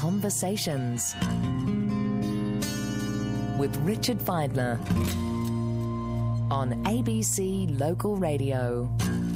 Conversations with Richard Feidler on ABC Local Radio.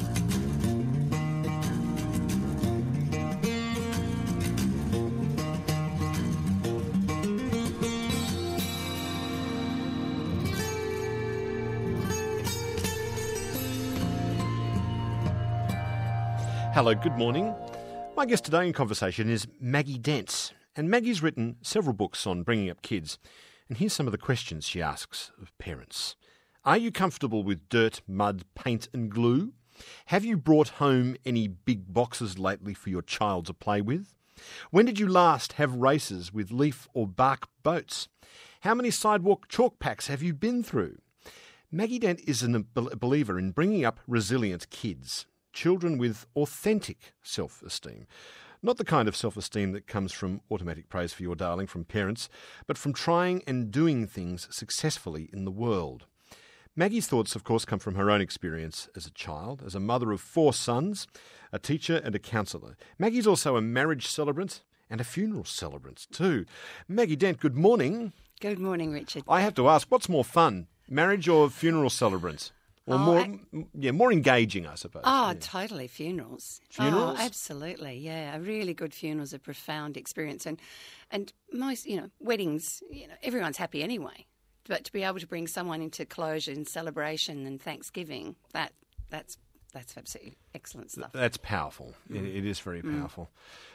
Hello, good morning. My guest today in conversation is Maggie Dents, and Maggie's written several books on bringing up kids. And here's some of the questions she asks of parents. Are you comfortable with dirt, mud, paint and glue? Have you brought home any big boxes lately for your child to play with? When did you last have races with leaf or bark boats? How many sidewalk chalk packs have you been through? Maggie Dent is a believer in bringing up resilient kids. Children with authentic self-esteem. Not the kind of self-esteem that comes from automatic praise for your darling from parents, but from trying and doing things successfully in the world. Maggie's thoughts, of course, come from her own experience as a child, as a mother of 4 sons, a teacher and a counsellor. Maggie's also a marriage celebrant and a funeral celebrant too. Maggie Dent, good morning. Good morning, Richard. I have to ask, what's more fun, marriage or funeral celebrants? Or more engaging, I suppose. Oh, yeah. Totally, funerals. Funerals? Oh, absolutely, yeah. A really good funeral's a profound experience. And most, weddings, everyone's happy anyway. But to be able to bring someone into closure and celebration and Thanksgiving, that's absolutely excellent stuff. That's powerful. It is very powerful.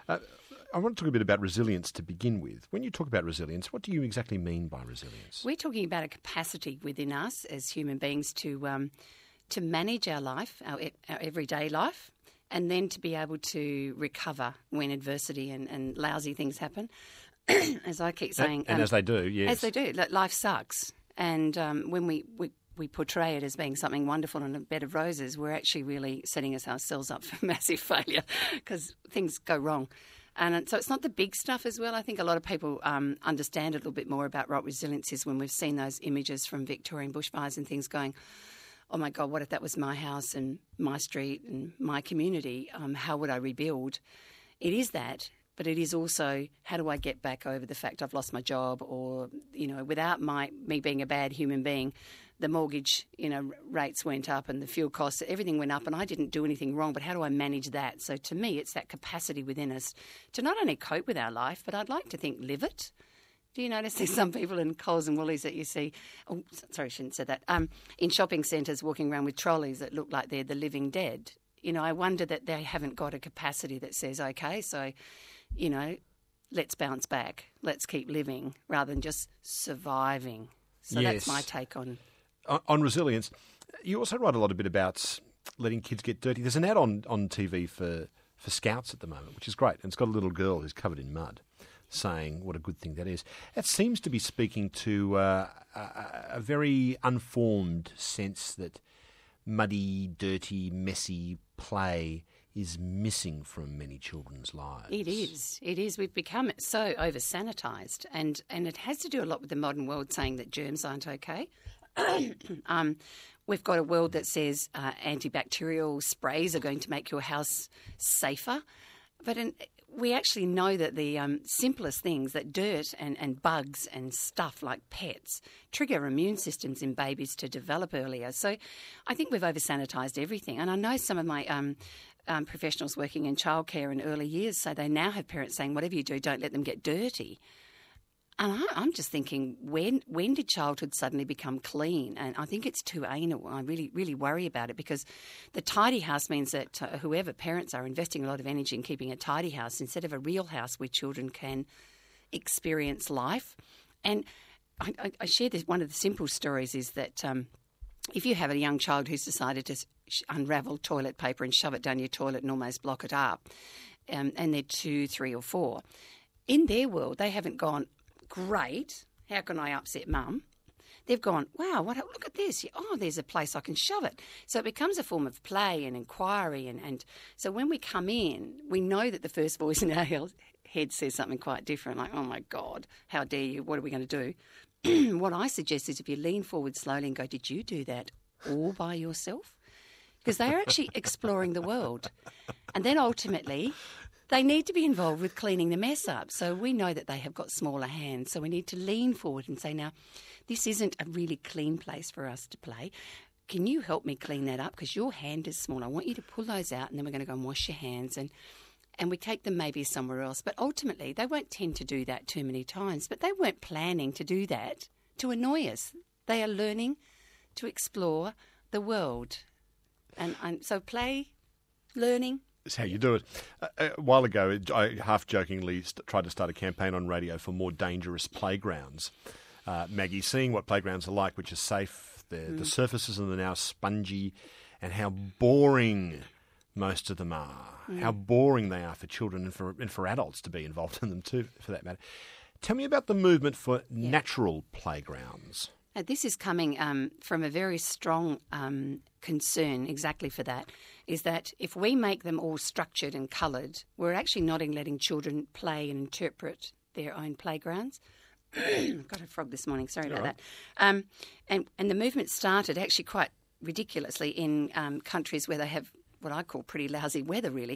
I want to talk a bit about resilience to begin with. When you talk about resilience, what do you exactly mean by resilience? We're talking about a capacity within us as human beings to manage our life, our everyday life, and then to be able to recover when adversity and lousy things happen. As I keep saying... And as they do, yes. As they do. Life sucks. And when we portray it as being something wonderful and a bed of roses, we're actually really setting ourselves up for massive failure because things go wrong. And so it's not the big stuff as well. I think a lot of people understand a little bit more about what resilience is when we've seen those images from Victorian bushfires and things going, oh my God, what if that was my house and my street and my community? How would I rebuild? It is that, but it is also how do I get back over the fact I've lost my job or, without me being a bad human being, the mortgage, rates went up and the fuel costs, everything went up and I didn't do anything wrong, but how do I manage that? So to me, it's that capacity within us to not only cope with our life, but I'd like to think live it. Do you notice there's some people in Coles and Woolies that you see, I shouldn't say that, in shopping centres walking around with trolleys that look like they're the living dead. I wonder that they haven't got a capacity that says, okay, so, let's bounce back, let's keep living rather than just surviving. So yes. That's my take on resilience. You also write a bit about letting kids get dirty. There's an ad on TV for Scouts at the moment, which is great. And it's got a little girl who's covered in mud saying what a good thing that is. That seems to be speaking to a very unformed sense that muddy, dirty, messy play is missing from many children's lives. It is. We've become so over-sanitised and it has to do a lot with the modern world saying that germs aren't okay. We've got a world that says antibacterial sprays are going to make your house safer. But we actually know that the simplest things, that dirt and bugs and stuff like pets, trigger immune systems in babies to develop earlier. So I think we've over-sanitised everything. And I know some of my professionals working in childcare in early years say they now have parents saying, whatever you do, don't let them get dirty. And I'm just thinking, when did childhood suddenly become clean? And I think it's too anal. I really, really worry about it because the tidy house means that whoever parents are investing a lot of energy in keeping a tidy house instead of a real house where children can experience life. And I share this. One of the simple stories is that if you have a young child who's decided to unravel toilet paper and shove it down your toilet and almost block it up, and they're 2, 3 or 4, in their world they haven't gone, great, how can I upset mum? They've gone, wow, look at this. Oh, there's a place I can shove it. So it becomes a form of play and inquiry. And so when we come in, we know that the first voice in our head says something quite different, like, oh, my God, how dare you? What are we going to do? What I suggest is if you lean forward slowly and go, did you do that all by yourself? Because they're actually exploring the world. And then ultimately They need to be involved with cleaning the mess up. So we know that they have got smaller hands. So we need to lean forward and say, now, this isn't a really clean place for us to play. Can you help me clean that up? Because your hand is small. I want you to pull those out, and then we're going to go and wash your hands. And we take them maybe somewhere else. But ultimately, they won't tend to do that too many times. But they weren't planning to do that to annoy us. They are learning to explore the world. And so play, learning. That's how you do it. A while ago, I half-jokingly tried to start a campaign on radio for more dangerous playgrounds. Maggie, seeing what playgrounds are like, which are safe, the surfaces are now spongy, and how boring most of them are. How boring they are for children and for adults to be involved in them too, for that matter. Tell me about the movement for natural playgrounds. This is coming from a very strong concern exactly for that, is that if we make them all structured and coloured, we're actually not letting children play and interpret their own playgrounds. I've got a frog this morning, sorry about that. And the movement started actually quite ridiculously in countries where they have what I call pretty lousy weather, really,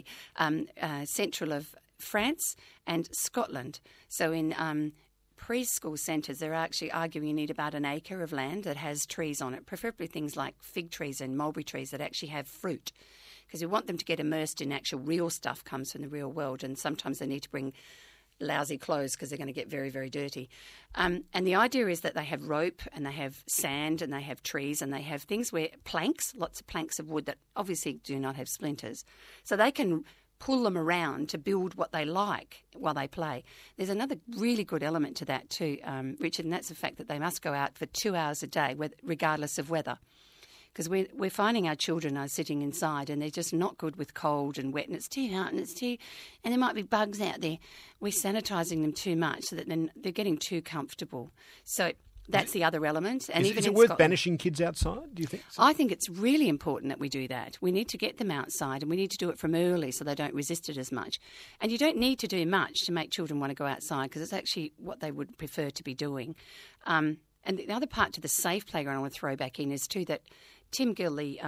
central of France and Scotland. So in preschool centres, they're actually arguing you need about an acre of land that has trees on it, preferably things like fig trees and mulberry trees that actually have fruit, because we want them to get immersed in actual real stuff comes from the real world, and sometimes they need to bring lousy clothes because they're going to get very, very dirty. And the idea is that they have rope and they have sand and they have trees and they have things where planks, lots of planks of wood that obviously do not have splinters. So they can pull them around to build what they like while they play. There's another really good element to that too, Richard, and that's the fact that they must go out for 2 hours a day, regardless of weather. Because we're finding our children are sitting inside and they're just not good with cold and wet, and it's too hot and and there might be bugs out there. We're sanitising them too much so that then they're getting too comfortable. So that's the other element. And is it worth banishing kids outside, do you think? I think it's really important that we do that. We need to get them outside, and we need to do it from early so they don't resist it as much. And you don't need to do much to make children want to go outside, because it's actually what they would prefer to be doing. And the other part to the safe playground I want to throw back in is too that Tim Gill, the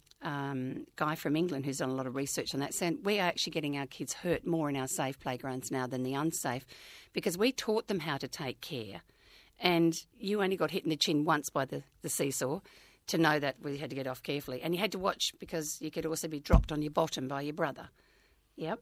guy from England who's done a lot of research on that, said we are actually getting our kids hurt more in our safe playgrounds now than the unsafe, because we taught them how to take care. And you only got hit in the chin once by the seesaw to know that we had to get off carefully. And you had to watch because you could also be dropped on your bottom by your brother. Yep.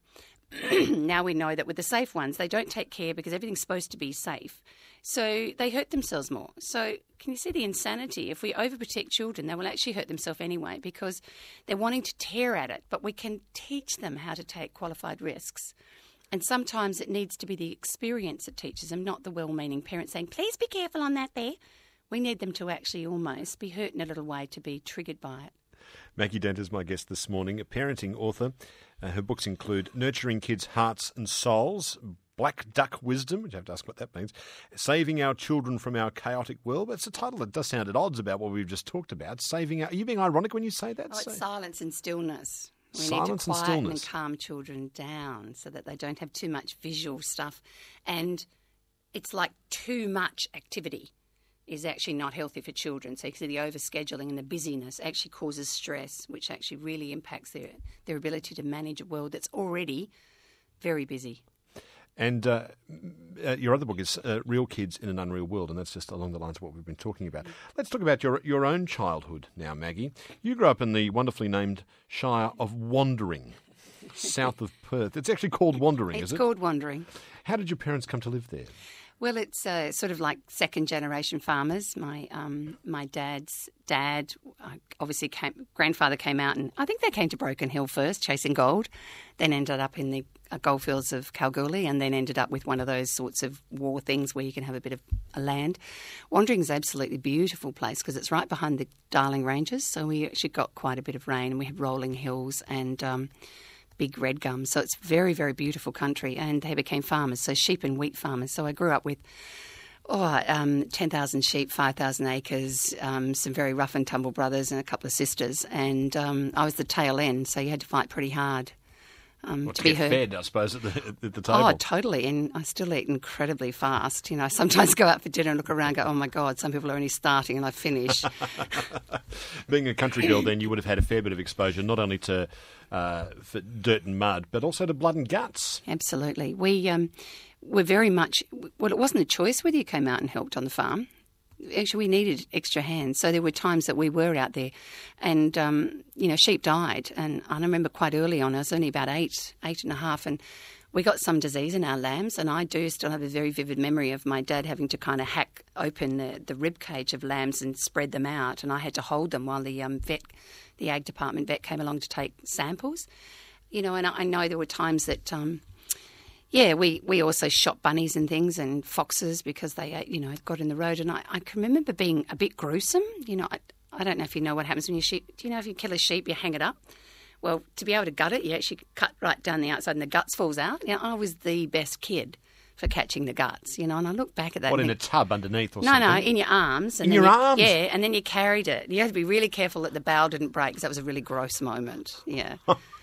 Now we know that with the safe ones, they don't take care because everything's supposed to be safe. So they hurt themselves more. So can you see the insanity? If we overprotect children, they will actually hurt themselves anyway because they're wanting to tear at it. But we can teach them how to take qualified risks. And sometimes it needs to be the experience that teaches them, not the well-meaning parents saying, please be careful on that there. We need them to actually almost be hurt in a little way to be triggered by it. Maggie Dent is my guest this morning, a parenting author. Her books include Nurturing Kids' Hearts and Souls, Black Duck Wisdom, which I have to ask what that means, Saving Our Children from Our Chaotic World. That's a title that does sound at odds about what we've just talked about. Are you being ironic when you say that? Oh, it's silence and stillness. We Silence need to quieten and stillness. calm children down so that they don't have too much visual stuff. And it's like too much activity is actually not healthy for children. So you can see the overscheduling and the busyness actually causes stress, which actually really impacts their ability to manage a world that's already very busy. And your other book is Real Kids in an Unreal World, and that's just along the lines of what we've been talking about. Let's talk about your own childhood now, Maggie. You grew up in the wonderfully named Shire of Wandering, south of Perth. It's actually called Wandering, is it? It's called Wandering. How did your parents come to live there? Well, it's sort of like second-generation farmers. My dad's dad, obviously, grandfather came out, and I think they came to Broken Hill first, chasing gold, then ended up in the goldfields of Kalgoorlie, and then ended up with one of those sorts of war things where you can have a bit of a land. Wandering is an absolutely beautiful place because it's right behind the Darling Ranges, so we actually got quite a bit of rain, and we had rolling hills and big red gums. So it's very, very beautiful country, and they became farmers, so sheep and wheat farmers. So I grew up with 10,000 sheep, 5,000 acres, some very rough and tumble brothers and a couple of sisters, and I was the tail end, so you had to fight pretty hard to be heard. Fed, I suppose, at the table. Oh, totally. And I still eat incredibly fast. I sometimes go out for dinner and look around and go, oh, my God, some people are only starting and I finish. Being a country girl, then, you would have had a fair bit of exposure, not only to for dirt and mud, but also to blood and guts. Absolutely. We were very much, well, it wasn't a choice whether you came out and helped on the farm. Actually, we needed extra hands. So there were times that we were out there and, sheep died. And I remember quite early on, I was only about eight and a half, and we got some disease in our lambs. And I do still have a very vivid memory of my dad having to kind of hack open the rib cage of lambs and spread them out. And I had to hold them while the ag department vet came along to take samples. And I know there were times that... we also shot bunnies and things and foxes because they, got in the road. And I can remember being a bit gruesome. I don't know if you know what happens when you sheep. Do you know if you kill a sheep, you hang it up? Well, to be able to gut it, you actually cut right down the outside and the guts falls out. I was the best kid for catching the guts, and I look back at that. What, in a tub underneath or something? No, in your arms. In your arms? Yeah, and then you carried it. You had to be really careful that the bow didn't break because that was a really gross moment. Yeah.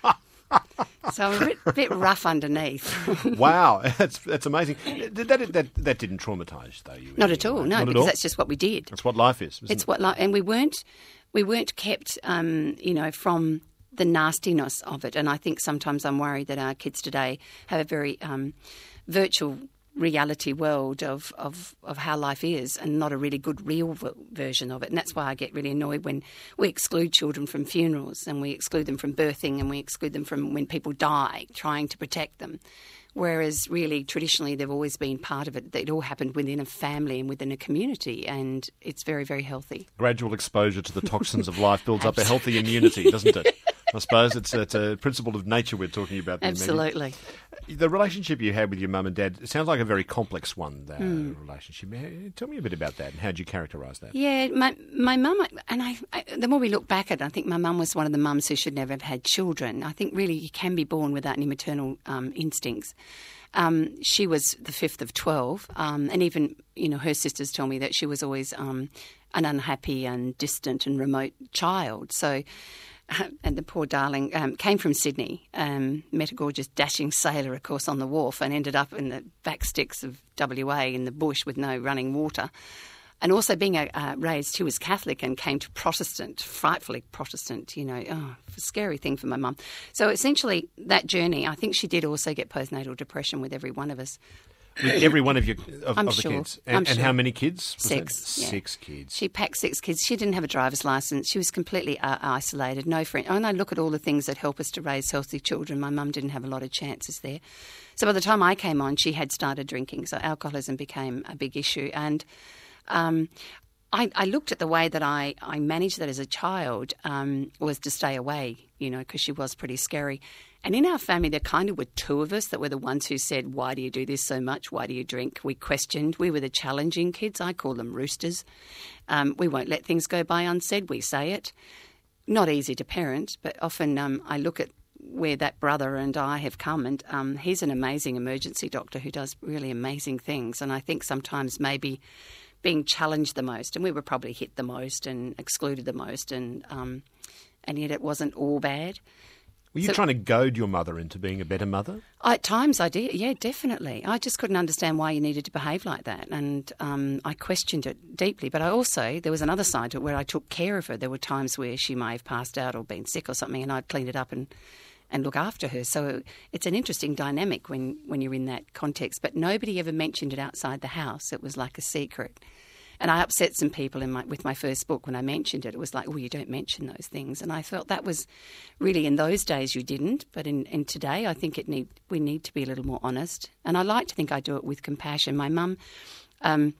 So I'm a bit rough underneath. Wow, that's amazing. That didn't traumatise, though, you? Not at all, no, because that's just what we did. That's what life is, isn't it? It's what life, and we weren't kept, from the nastiness of it. And I think sometimes I'm worried that our kids today have a very virtual reality world of how life is and not a really good real version of it. And that's why I get really annoyed when we exclude children from funerals and we exclude them from birthing and we exclude them from when people die, trying to protect them. Whereas really traditionally they've always been part of it. It all happened within a family and within a community, and it's very, very healthy. Gradual exposure to the toxins of life builds up a healthy immunity, doesn't it? I suppose it's a principle of nature we're talking about there. Absolutely. Maggie. The relationship you had with your mum and dad, it sounds like a very complex one, that relationship. Tell me a bit about that and how do you characterise that? Yeah, my mum, and I, the more we look back at it, I think my mum was one of the mums who should never have had children. I think really you can be born without any maternal instincts. She was the fifth of 12, and even, her sisters tell me that she was always an unhappy and distant and remote child. So... and the poor darling came from Sydney, met a gorgeous dashing sailor, of course, on the wharf and ended up in the back sticks of WA in the bush with no running water. And also being raised, she was Catholic and came to Protestant, frightfully Protestant, a scary thing for my mum. So essentially that journey, I think she did also get postnatal depression with every one of us. With every one of the sure. kids? And how many kids? 6. Yeah. 6 kids. She packed 6 kids. She didn't have a driver's licence. She was completely isolated, no friend. And I look at all the things that help us to raise healthy children. My mum didn't have a lot of chances there. So by the time I came on, she had started drinking. So alcoholism became a big issue. And I looked at the way that I managed that as a child was to stay away, because she was pretty scary. And in our family, there kind of were 2 of us that were the ones who said, why do you do this so much? Why do you drink? We questioned. We were the challenging kids. I call them roosters. We won't let things go by unsaid. We say it. Not easy to parent, but often I look at where that brother and I have come, and he's an amazing emergency doctor who does really amazing things. And I think sometimes maybe being challenged the most, and we were probably hit the most and excluded the most, and yet it wasn't all bad. Were you trying to goad your mother into being a better mother? At times I did, yeah, definitely. I just couldn't understand why you needed to behave like that, and I questioned it deeply. But there was another side to it where I took care of her. There were times where she may have passed out or been sick or something, and I'd clean it up and look after her. So it's an interesting dynamic when you're in that context. But nobody ever mentioned it outside the house. It was like a secret. And I upset some people with my first book when I mentioned it. It was like, you don't mention those things. And I felt that was really, in those days you didn't. But in today, I think we need to be a little more honest. And I like to think I do it with compassion. My mum and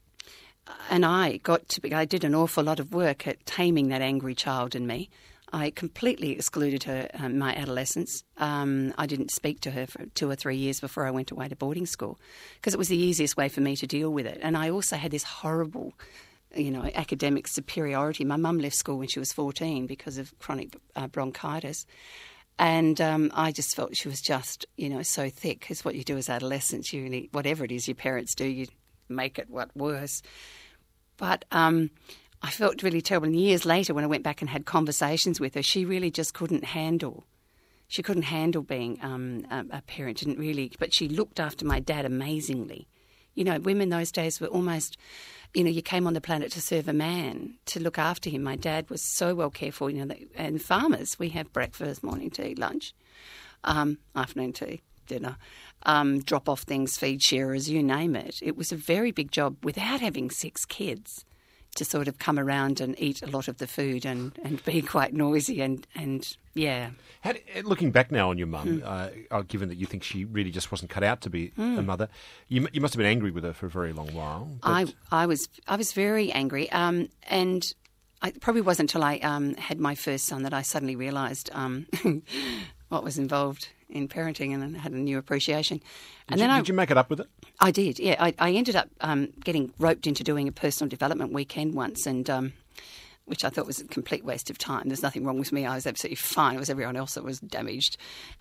I did an awful lot of work at taming that angry child in me. I completely excluded her in my adolescence. I didn't speak to her for 2 or 3 years before I went away to boarding school because it was the easiest way for me to deal with it. And I also had this horrible, academic superiority. My mum left school when she was 14 because of chronic bronchitis. And I just felt she was just, so thick. Because what you do as adolescents, whatever it is your parents do, you make it worse. But I felt really terrible. And years later, when I went back and had conversations with her, she really just couldn't handle She couldn't handle being a parent, didn't really, but she looked after my dad amazingly. You know, women those days were almost, you know, you came on the planet to serve a man, to look after him. My dad was so well cared for, you know, and farmers, we have breakfast, morning tea, lunch, afternoon tea, dinner, drop off things, feed shearers, you name it. It was a very big job without having 6 kids to sort of come around and eat a lot of the food and be quite noisy and yeah. Looking back now on your mum, given that you think she really just wasn't cut out to be a mother, you must have been angry with her for a very long while. I was very angry, and it probably wasn't until I had my first son that I suddenly realised what was involved in parenting and had a new appreciation. Did you make it up with it? I did, yeah. I ended up getting roped into doing a personal development weekend once, and which I thought was a complete waste of time. There's nothing wrong with me. I was absolutely fine. It was everyone else that was damaged.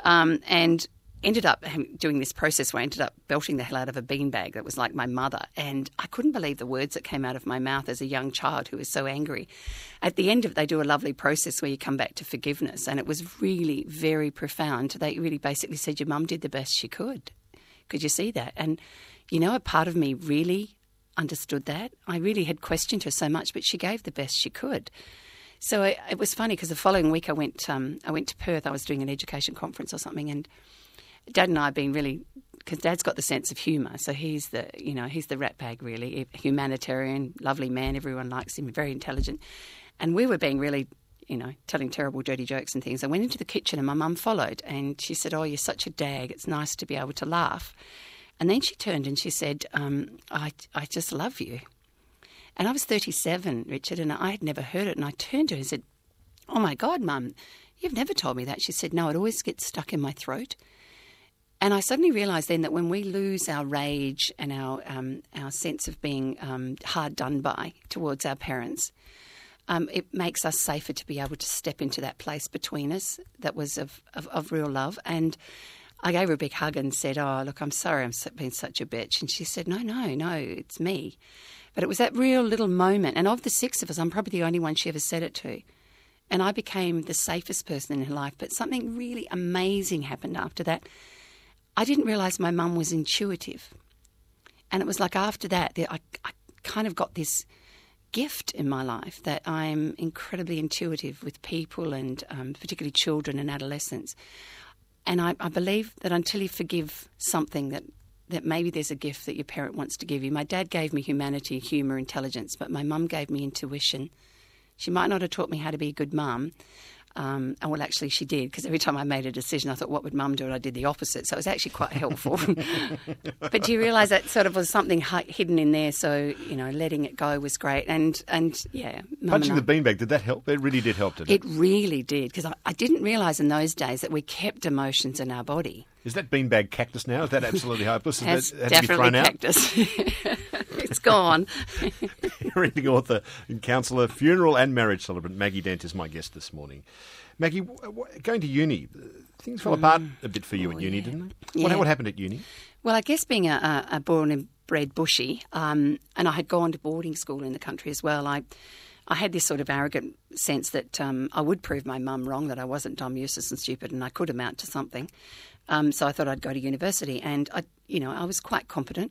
And ended up doing this process where I ended up belting the hell out of a beanbag that was like my mother. And I couldn't believe the words that came out of my mouth as a young child who was so angry. At the end of it, they do a lovely process where you come back to forgiveness. And it was really very profound. They really basically said, your mum did the best she could. Could you see that? And, you know, a part of me really understood that. I really had questioned her so much, but she gave the best she could. So it was funny because the following week I went to Perth. I was doing an education conference or something, and Dad and I have been really, because Dad's got the sense of humour, so he's the rat bag really, a humanitarian, lovely man. Everyone likes him, very intelligent, and we were being really, you know, telling terrible, dirty jokes and things. I went into the kitchen and my mum followed, and she said, "Oh, you're such a dag. It's nice to be able to laugh." And then she turned and she said, I just love you. And I was 37, Richard, and I had never heard it. And I turned to her and said, "Oh, my God, Mum, you've never told me that." She said, "No, it always gets stuck in my throat." And I suddenly realised then that when we lose our rage and our sense of being hard done by towards our parents, it makes us safer to be able to step into that place between us that was of real love. And I gave her a big hug and said, "Oh, look, I'm sorry I've been such a bitch." And she said, No, it's me. But it was that real little moment. And of the 6 of us, I'm probably the only one she ever said it to. And I became the safest person in her life. But something really amazing happened after that. I didn't realise my mum was intuitive. And it was like after that I kind of got this gift in my life that I'm incredibly intuitive with people and particularly children and adolescents. And I believe that until you forgive something that maybe there's a gift that your parent wants to give you. My dad gave me humanity, humour, intelligence, but my mum gave me intuition. She might not have taught me how to be a good mum. And well, actually she did, because every time I made a decision, I thought, what would mum do? And I did the opposite. So it was actually quite helpful. But do you realise that sort of was something hidden in there? So, you know, letting it go was great. And yeah. Punching the beanbag, did that help? It really did help, didn't it? It really did, because I didn't realise in those days that we kept emotions in our body. Is that beanbag cactus now? Is that absolutely hopeless? It's definitely cactus. It's gone. Parenting author and counsellor, funeral and marriage celebrant Maggie Dent is my guest this morning. Maggie, going to uni, things fell apart a bit for you at uni, didn't they? Yeah. What happened at uni? Well, I guess being a born and bred bushie, and I had gone to boarding school in the country as well, I had this sort of arrogant sense that I would prove my mum wrong, that I wasn't dumb, useless and stupid, and I could amount to something. So I thought I'd go to university, and I was quite competent.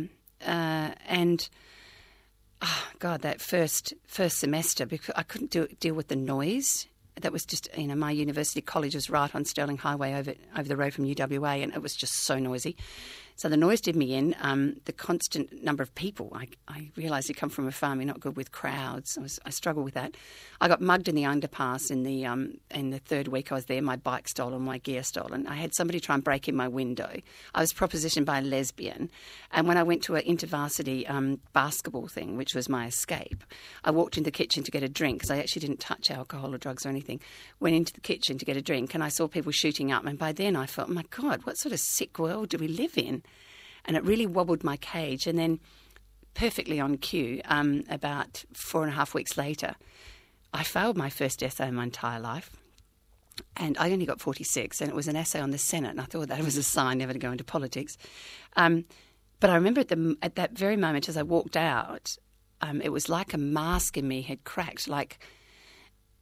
And God, that first semester, because I couldn't deal with the noise. That was just, my university college was right on Stirling Highway over the road from UWA, and it was just so noisy. So the noise did me in. The constant number of people. I realised you come from a farm, you're not good with crowds. I struggled with that. I got mugged in the underpass in the third week I was there. My bike stolen, my gear stolen. I had somebody try and break in my window. I was propositioned by a lesbian. And when I went to an intervarsity basketball thing, which was my escape, I walked into the kitchen to get a drink, because I actually didn't touch alcohol or drugs or anything. Went into the kitchen to get a drink, and I saw people shooting up. And by then I thought, oh my God, what sort of sick world do we live in? And it really wobbled my cage. And then perfectly on cue, about 4.5 weeks later, I failed my first essay in my entire life. And I only got 46, and it was an essay on the Senate. And I thought that was a sign never to go into politics. But I remember at that very moment as I walked out, it was like a mask in me had cracked, like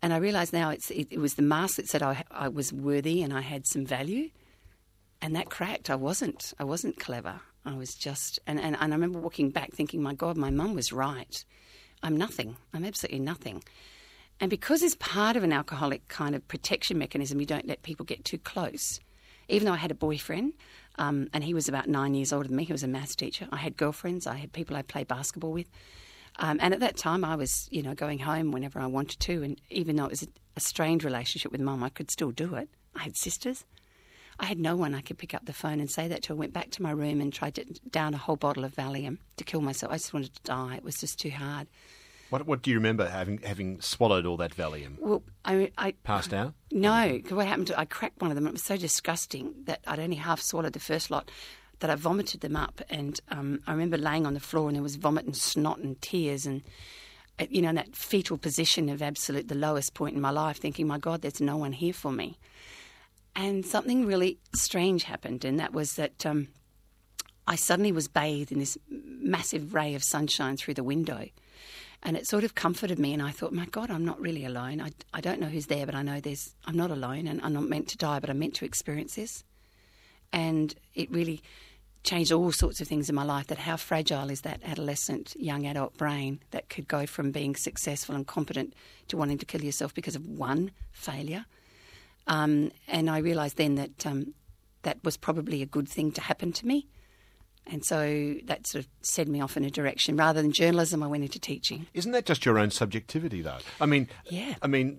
And I realise now it was the mask that said I was worthy and I had some value, and that cracked. I wasn't clever. I was just, and I remember walking back thinking, my God, my mum was right. I'm nothing. I'm absolutely nothing. And because it's part of an alcoholic kind of protection mechanism, you don't let people get too close. Even though I had a boyfriend, and he was about 9 years older than me, he was a maths teacher. I had girlfriends. I had people I played basketball with. And at that time, I was, going home whenever I wanted to. And even though it was a strained relationship with Mum, I could still do it. I had sisters. I had no one I could pick up the phone and say that to. I went back to my room and tried to down a whole bottle of Valium to kill myself. I just wanted to die. It was just too hard. What do you remember having swallowed all that Valium? Well, I passed out? No, because what happened I cracked one of them. It was so disgusting that I'd only half swallowed the first lot, that I vomited them up. And I remember laying on the floor and there was vomit and snot and tears and, in that fetal position of the lowest point in my life, thinking, my God, there's no one here for me. And something really strange happened, and that was that I suddenly was bathed in this massive ray of sunshine through the window. And it sort of comforted me, and I thought, my God, I'm not really alone. I don't know who's there, but I know I'm not alone, and I'm not meant to die, but I'm meant to experience this. And it really changed all sorts of things in my life, that how fragile is that adolescent, young adult brain that could go from being successful and competent to wanting to kill yourself because of one failure. And I realised then that that was probably a good thing to happen to me. And so that sort of set me off in a direction. Rather than journalism, I went into teaching. Isn't that just your own subjectivity, though? I mean, yeah.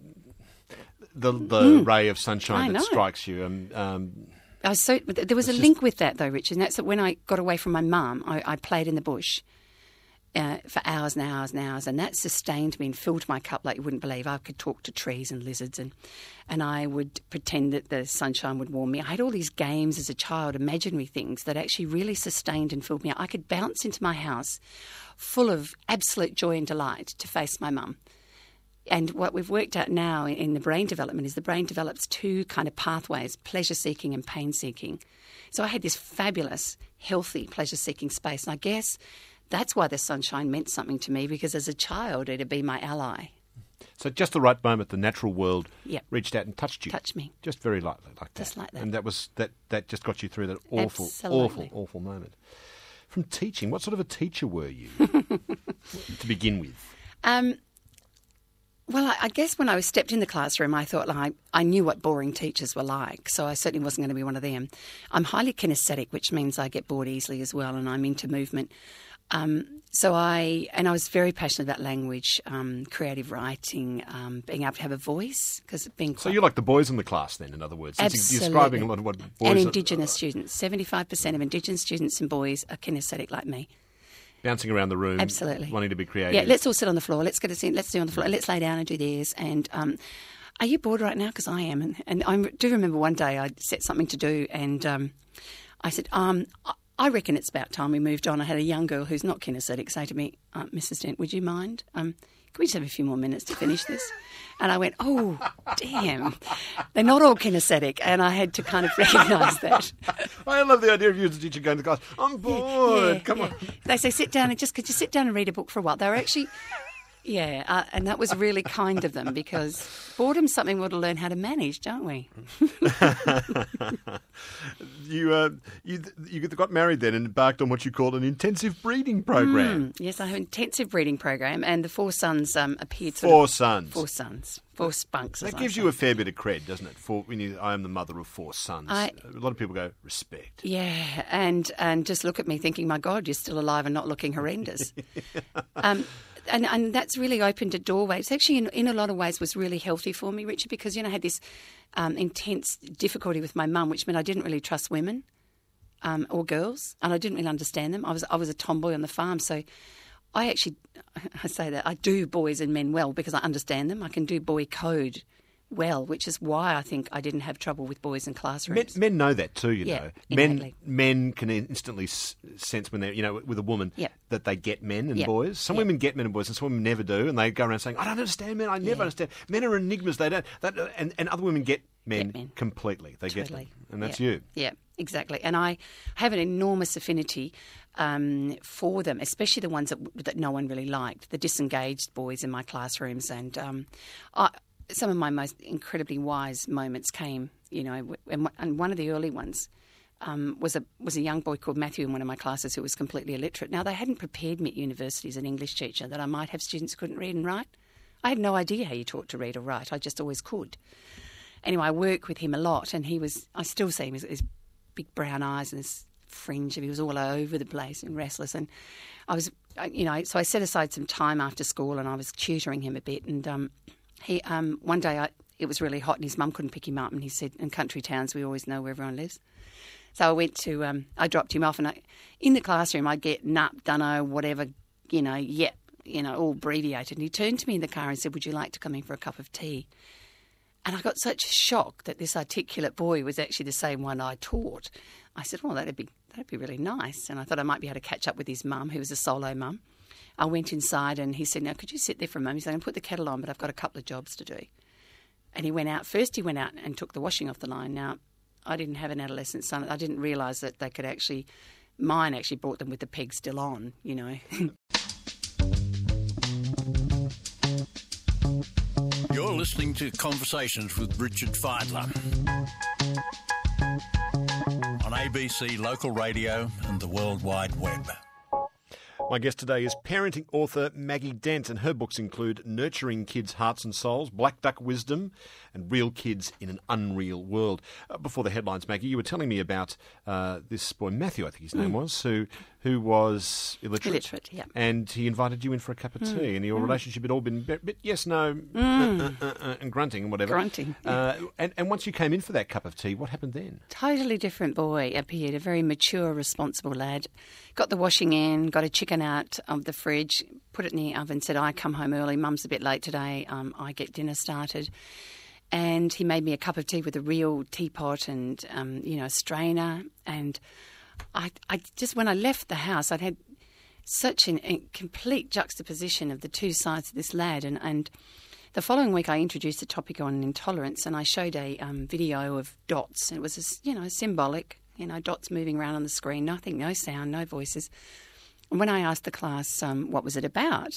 The ray of sunshine that strikes you. There was a link with that, though, Richard. And that's that when I got away from my mum, I played in the bush for hours and hours and hours, and that sustained me and filled my cup like you wouldn't believe. I could talk to trees and lizards, and I would pretend that the sunshine would warm me. I had all these games as a child, imaginary things that actually really sustained and filled me up. I could bounce into my house full of absolute joy and delight to face my mum. And what we've worked out now in the brain development is the brain develops two kind of pathways, pleasure-seeking and pain-seeking. So I had this fabulous, healthy, pleasure-seeking space, and I guess that's why the sunshine meant something to me, because as a child it'd be my ally. So just the right moment, the natural world reached out and touched you. Touched me. Just very lightly, like that. Just like that. And that just got you through that awful, Absolutely. awful moment. From teaching, what sort of a teacher were you to begin with? Well, I guess when I stepped in the classroom, I thought I knew what boring teachers were like, so I certainly wasn't going to be one of them. I'm highly kinesthetic, which means I get bored easily as well, and I'm into movement. I was very passionate about language, creative writing, being able to have a voice, because so you're like the boys in the class, then, in other words. Absolutely. You're describing a lot of what boys and Indigenous students. 75% of Indigenous students and boys are kinesthetic like me. Bouncing around the room, absolutely, wanting to be creative. Yeah, let's all sit on the floor. Let's get a scene. Let's do on the floor. Let's lay down and do this. And are you bored right now? Because I am. And I do remember one day I set something to do, and I said, I reckon it's about time we moved on. I had a young girl who's not kinesthetic say to me, Mrs. Dent, would you mind? Can we just have a few more minutes to finish this? And I went, oh, damn. They're not all kinesthetic. And I had to kind of recognise that. I love the idea of you as a teacher going to class, I'm bored, come on. They say, sit down and could you sit down and read a book for a while? They were actually... Yeah, and that was really kind of them, because boredom's something we've got to learn how to manage, don't we? You got married then and embarked on what you call an intensive breeding program. Yes, I have an intensive breeding program, and the four sons appeared. Four sons. Four spunks. That gives you a fair bit of cred, doesn't it? I am the mother of four sons. A lot of people go, respect. Yeah, and just look at me thinking, my God, you're still alive and not looking horrendous. And that's really opened a doorway. It's actually, in a lot of ways, was really healthy for me, Richard, because, I had this intense difficulty with my mum, which meant I didn't really trust women or girls, and I didn't really understand them. I was a tomboy on the farm, so I say that I do boys and men well because I understand them. I can do boy code well, which is why I think I didn't have trouble with boys in classrooms. Men know that too, you know. Exactly. Men can instantly sense when they're, with a woman that they get men and boys. Some women get men and boys, and some women never do, and they go around saying, "I don't understand men. I never understand. Men are enigmas. They don't." And other women get men completely. They get them, and that's you. Yeah, exactly. And I have an enormous affinity for them, especially the ones that no one really liked, the disengaged boys in my classrooms, and some of my most incredibly wise moments came, and one of the early ones was a young boy called Matthew in one of my classes who was completely illiterate. Now, they hadn't prepared me at university as an English teacher that I might have students who couldn't read and write. I had no idea how you taught to read or write. I just always could. Anyway, I work with him a lot, and I still see him, his big brown eyes and this fringe. He was all over the place and restless. And I was, so I set aside some time after school and I was tutoring him a bit. And one day it was really hot and his mum couldn't pick him up. And he said, in country towns, we always know where everyone lives. So I went to, I dropped him off, and in the classroom I'd get nup, dunno, whatever, yep, all abbreviated. And he turned to me in the car and said, would you like to come in for a cup of tea? And I got such a shock that this articulate boy was actually the same one I taught. I said, well, that'd be really nice. And I thought I might be able to catch up with his mum, who was a solo mum. I went inside and he said, now, could you sit there for a moment? He said, I can put the kettle on, but I've got a couple of jobs to do. And he went out. First he went out and took the washing off the line. Now, I didn't have an adolescent son. I didn't realise that they could mine actually brought them with the peg still on, You're listening to Conversations with Richard Fidler on ABC Local Radio and the World Wide Web. My guest today is parenting author Maggie Dent, and her books include Nurturing Kids' Hearts and Souls, Black Duck Wisdom, and Real Kids in an Unreal World. Before the headlines, Maggie, you were telling me about this boy, Matthew, I think his name was, who was illiterate. Illiterate, yeah. And he invited you in for a cup of tea, and your relationship had all been a bit yes, no, and grunting and whatever. Grunting. Yeah. And once you came in for that cup of tea, what happened then? Totally different boy appeared, a very mature, responsible lad. Got the washing in, got a chicken out of the fridge, put it in the oven, said, I come home early, Mum's a bit late today, I get dinner started. And he made me a cup of tea with a real teapot and, a strainer. And I just, when I left the house, I'd had such a complete juxtaposition of the two sides of this lad. And the following week I introduced a topic on intolerance, and I showed a video of dots. And it was, symbolic, dots moving around on the screen, nothing, no sound, no voices. And when I asked the class what was it about,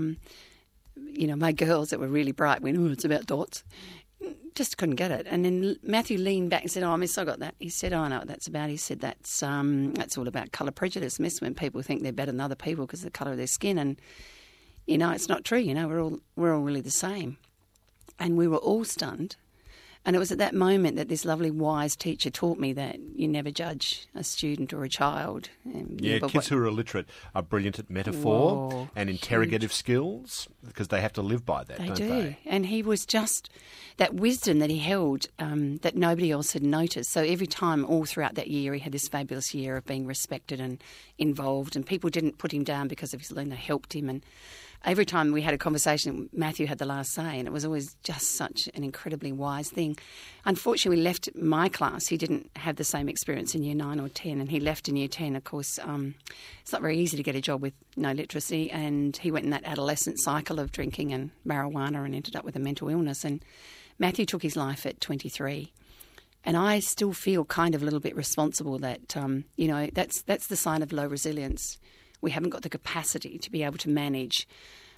my girls that were really bright went, oh, it's about dots. Just couldn't get it. And then Matthew leaned back and said, oh, miss, I got that. He said, oh, I know what that's about. He said, that's all about colour prejudice, miss, when people think they're better than other people because of the colour of their skin. And, it's not true, we're all really the same. And we were all stunned. And it was at that moment that this lovely, wise teacher taught me that you never judge a student or a child. Kids who are illiterate are brilliant at metaphor and interrogative skills because they have to live by that, don't they? And he was just that wisdom that he held that nobody else had noticed. So every time, all throughout that year, he had this fabulous year of being respected and involved, and people didn't put him down because of his learning. They helped him, and every time we had a conversation, Matthew had the last say, and it was always just such an incredibly wise thing. Unfortunately, we left my class. He didn't have the same experience in Year 9 or 10, and he left in Year 10. Of course, it's not very easy to get a job with no literacy, and he went in that adolescent cycle of drinking and marijuana and ended up with a mental illness. And Matthew took his life at 23. And I still feel kind of a little bit responsible that, that's the sign of low resilience. We haven't got the capacity to be able to manage.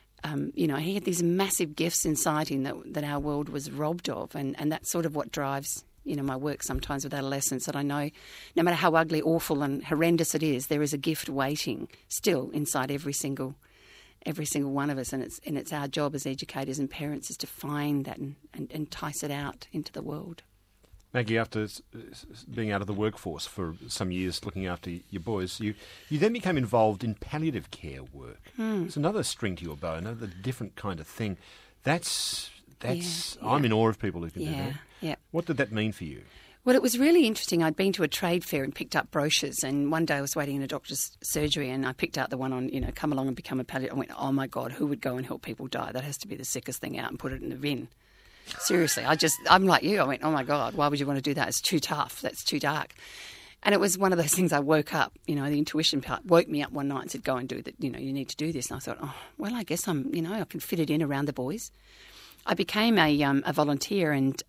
He had these massive gifts inside him that our world was robbed of, and that's sort of what drives, my work sometimes with adolescents, that I know no matter how ugly, awful and horrendous it is, there is a gift waiting still inside every single one of us, and it's our job as educators and parents is to find that and entice it out into the world. Maggie, after being out of the workforce for some years looking after your boys, you then became involved in palliative care work. It's another string to your bow, another different kind of thing. That's I'm in awe of people who can do that. Yeah. What did that mean for you? Well, it was really interesting. I'd been to a trade fair and picked up brochures, and one day I was waiting in a doctor's surgery and I picked out the one on, come along and become a palliative. I went, oh my God, who would go and help people die? That has to be the sickest thing out, and put it in the bin. Seriously, I'm like you. I went, oh my God, why would you want to do that? It's too tough. That's too dark. And it was one of those things I woke up, the intuition part woke me up one night and said, go and do that. You need to do this. And I thought, oh, well, I guess I can fit it in around the boys. I became a volunteer, and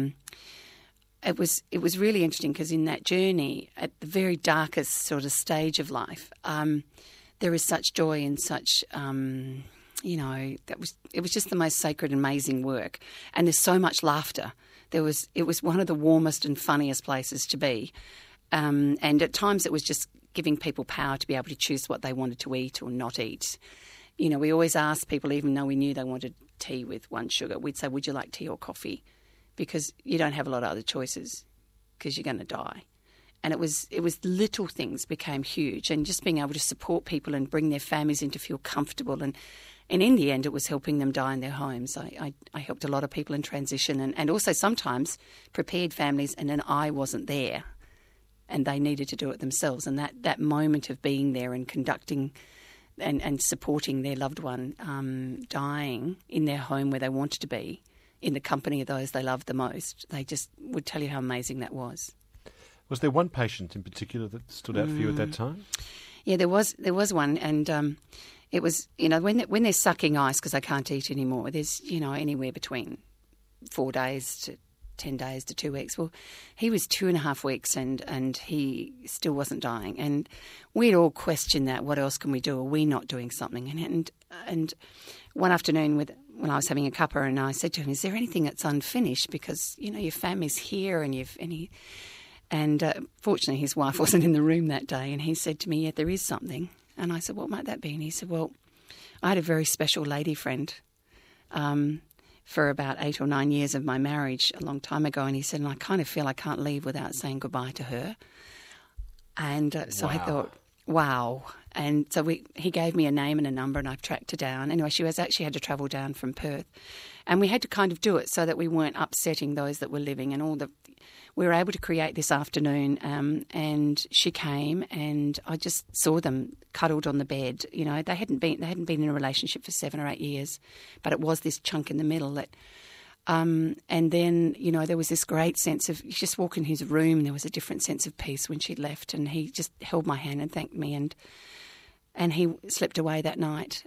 it was really interesting because in that journey, at the very darkest sort of stage of life, there is such joy and such it was just the most sacred, amazing work. And there's so much laughter. It was one of the warmest and funniest places to be. And at times it was just giving people power to be able to choose what they wanted to eat or not eat. We always asked people, even though we knew they wanted tea with 1 sugar, we'd say, would you like tea or coffee? Because you don't have a lot of other choices because you're going to die. And it was little things became huge, and just being able to support people and bring their families in to feel comfortable. And in the end, it was helping them die in their homes. I helped a lot of people in transition and also sometimes prepared families, and then I wasn't there and they needed to do it themselves. And that moment of being there and conducting and supporting their loved one dying in their home where they wanted to be, in the company of those they loved the most, they just would tell you how amazing that was. Was there one patient in particular that stood out for you at that time? Yeah, there was one, and it was, when they're sucking ice because they can't eat anymore, there's, anywhere between 4 days to 10 days to 2 weeks. Well, he was 2.5 weeks and he still wasn't dying. And we'd all questioned that. What else can we do? Are we not doing something? And one afternoon when I was having a cuppa, and I said to him, is there anything that's unfinished? Because, your family's here and fortunately his wife wasn't in the room that day, and he said to me, yeah, there is something. And I said, what might that be? And he said, well, I had a very special lady friend for about 8 or 9 years of my marriage a long time ago. And he said, and I kind of feel I can't leave without saying goodbye to her. And so I thought, wow. And so he gave me a name and a number, and I've tracked her down. Anyway, she actually had to travel down from Perth. And we had to kind of do it so that we weren't upsetting those that were living, and we were able to create this afternoon, and she came, and I just saw them cuddled on the bed. They hadn't been in a relationship for 7 or 8 years, but it was this chunk in the middle that. And then, there was this great sense of, you just walk in his room, there was a different sense of peace when she'd left, and he just held my hand and thanked me, and he slipped away that night.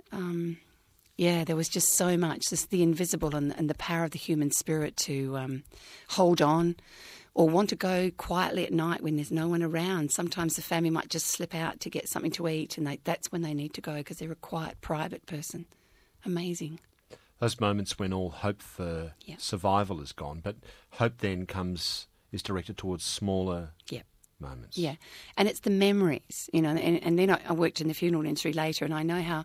There was just so much, just the invisible and the power of the human spirit to hold on, or want to go quietly at night when there's no one around. Sometimes the family might just slip out to get something to eat, and that's when they need to go because they're a quiet, private person. Amazing. Those moments when all hope for survival is gone, but hope then is directed towards smaller moments. Yeah, and it's the memories, and then I worked in the funeral industry later, and I know how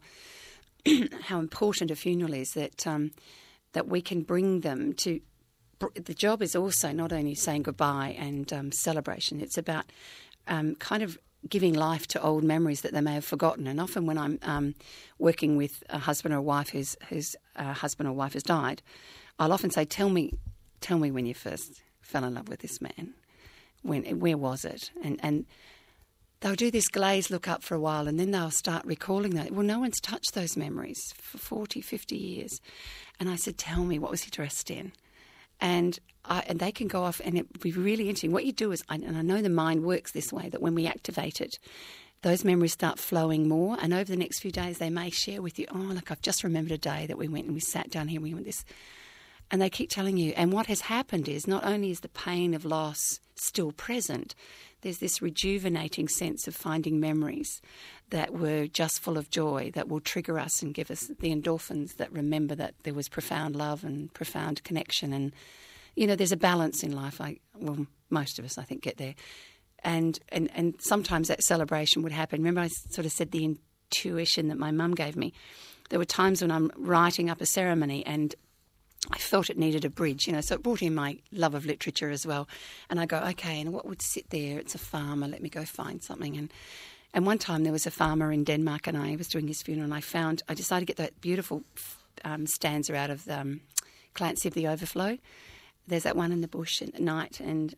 how important a funeral is, that we can bring them to. The job is also not only saying goodbye and celebration, it's about kind of giving life to old memories that they may have forgotten. And often when I'm working with a husband or a wife whose husband or wife has died, I'll often say, tell me when you first fell in love with this man. Where was it? And they'll do this glazed look up for a while, and then they'll start recalling that. Well, no one's touched those memories for 40, 50 years. And I said, tell me, what was he dressed in? And they can go off, and it would be really interesting. What you do is, and I know the mind works this way, that when we activate it, those memories start flowing more. And over the next few days, they may share with you, oh, look, I've just remembered a day that we went and we sat down here and we went this. And they keep telling you. And what has happened is, not only is the pain of loss still present, there's this rejuvenating sense of finding memories that were just full of joy, that will trigger us and give us the endorphins that remember that there was profound love and profound connection. And, there's a balance in life. Most of us, I think, get there. And sometimes that celebration would happen. Remember I sort of said the intuition that my mum gave me. There were times when I'm writing up a ceremony and I felt it needed a bridge, so it brought in my love of literature as well. And I go, okay, and what would sit there? It's a farmer. Let me go find something. And one time there was a farmer in Denmark, and I was doing his funeral, and I decided to get that beautiful stanza out of Clancy of the Overflow. There's that one in the bush at night, and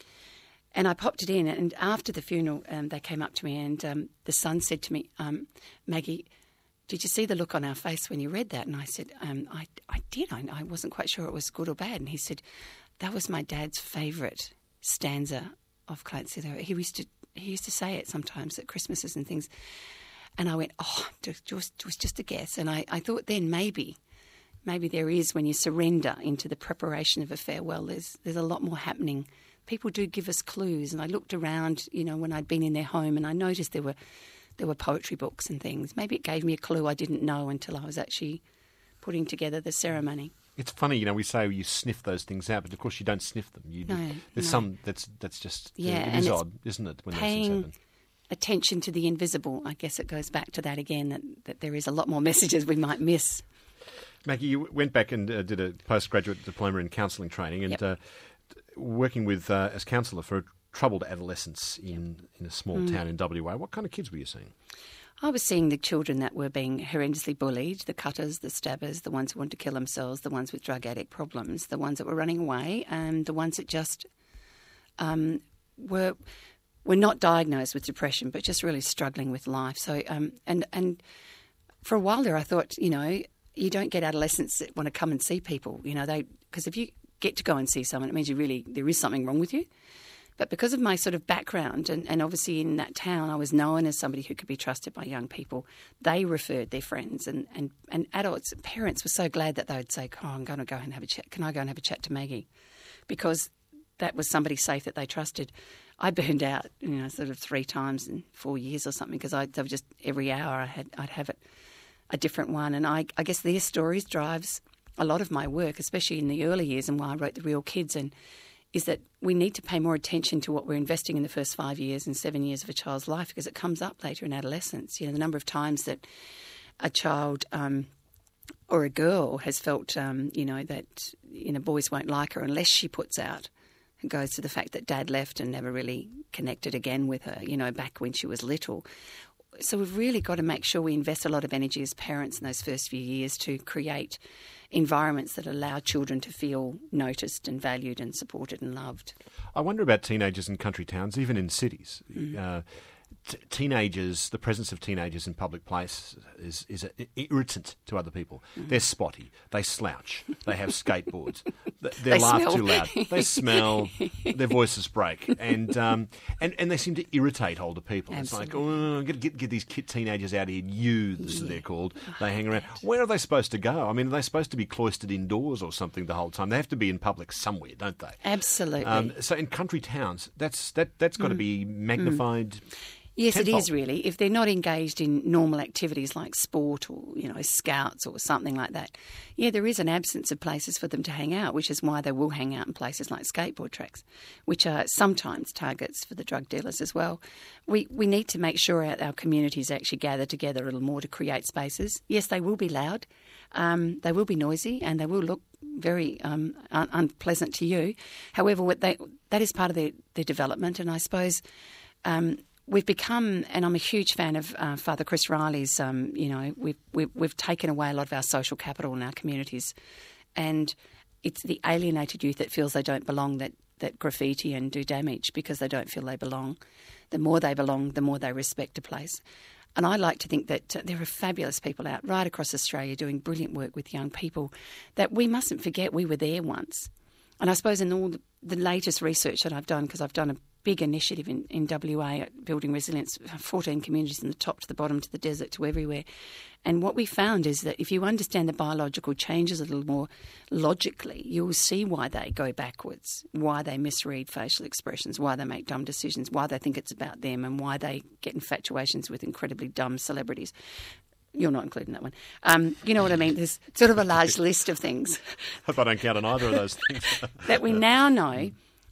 I popped it in. And after the funeral, they came up to me, and the son said to me, Maggie, did you see the look on our face when you read that? And I said, I did. I wasn't quite sure it was good or bad. And he said, that was my dad's favourite stanza of Clancy. He used to say it sometimes at Christmases and things. And I went, it was just a guess. And I thought then maybe there is, when you surrender into the preparation of a farewell, there's a lot more happening. People do give us clues. And I looked around, when I'd been in their home, and I noticed there there were poetry books and things. Maybe it gave me a clue I didn't know until I was actually putting together the ceremony. It's funny, we say you sniff those things out, but of course you don't sniff them. There's some that's just it is odd, isn't it? When those things happen. Attention to the invisible. I guess it goes back to that again, that there is a lot more messages we might miss. Maggie, you went back and did a postgraduate diploma in counselling training and working with as counsellor for troubled adolescents in a small town in WA. What kind of kids were you seeing? I was seeing the children that were being horrendously bullied, the cutters, the stabbers, the ones who wanted to kill themselves, the ones with drug addict problems, the ones that were running away, and the ones that just were not diagnosed with depression, but just really struggling with life. So, and for a while there, I thought, you don't get adolescents that want to come and see people, because if you get to go and see someone, it means there is something wrong with you. But because of my sort of background, and obviously in that town I was known as somebody who could be trusted by young people, they referred their friends and adults, parents were so glad that they would say, I'm going to go and have a chat. Can I go and have a chat to Maggie? Because that was somebody safe that they trusted. I burned out, sort of 3 times in 4 years or something, because they were just every hour I'd have a different one. And I guess their stories drives a lot of my work, especially in the early years and why I wrote The Real Kids, and is that we need to pay more attention to what we're investing in the first 5 years and 7 years of a child's life, because it comes up later in adolescence. The number of times that a child or a girl has felt, that boys won't like her unless she puts out. It goes to the fact that dad left and never really connected again with her, back when she was little. So we've really got to make sure we invest a lot of energy as parents in those first few years to create environments that allow children to feel noticed and valued and supported and loved. I wonder about teenagers in country towns, even in cities. Teenagers, the presence of teenagers in public places is an irritant to other people. They're spotty. They slouch. They have skateboards. They laugh smell. too loud. They smell. Their voices break, and they seem to irritate older people. Absolutely. It's like, get these teenagers out here. Youths, they're called. They hang around. Where are they supposed to go? I mean, are they supposed to be cloistered indoors or something the whole time? They have to be in public somewhere, don't they? Absolutely. So in country towns, that's got to be magnified. Yes, tenfold. It is really. If they're not engaged in normal activities like sport or, scouts or something like that, there is an absence of places for them to hang out, which is why they will hang out in places like skateboard tracks, which are sometimes targets for the drug dealers as well. We need to make sure our communities actually gather together a little more to create spaces. Yes, they will be loud, they will be noisy, and they will look very unpleasant to you. However, that is part of their development, and I suppose we've become, and I'm a huge fan of Father Chris Riley's, we've taken away a lot of our social capital in our communities, and it's the alienated youth that feels they don't belong that graffiti and do damage because they don't feel they belong. The more they belong, the more they respect a place. And I like to think that there are fabulous people out right across Australia doing brilliant work with young people that we mustn't forget we were there once. And I suppose in all the latest research that I've done, because I've done a big initiative in WA at Building Resilience, 14 communities from the top to the bottom to the desert to everywhere. And what we found is that if you understand the biological changes a little more logically, you'll see why they go backwards, why they misread facial expressions, why they make dumb decisions, why they think it's about them, and why they get infatuations with incredibly dumb celebrities. You're not including that one. You know what I mean? There's sort of a large list of things. Hope I don't count on either of those things. That we now know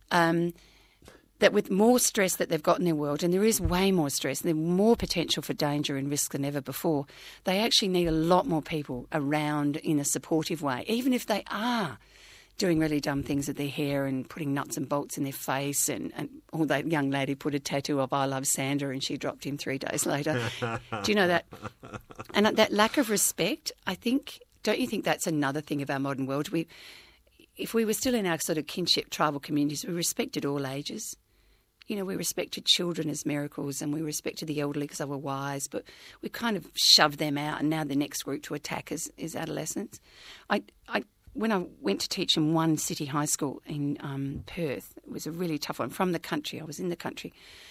that with more stress that they've got in their world, and there is way more stress, and there's more potential for danger and risk than ever before, they actually need a lot more people around in a supportive way, even if they are doing really dumb things with their hair and putting nuts and bolts in their face, and that young lady put a tattoo of I love Sandra and she dropped him 3 days later. Do you know that? And that lack of respect, I think, don't you think that's another thing of our modern world? If we were still in our sort of kinship tribal communities, we respected all ages. We respected children as miracles, and we respected the elderly because they were wise, but we kind of shoved them out, and now the next group to attack is adolescents. When I went to teach in one city high school in Perth, it was a really tough one. From the country, I was in the country.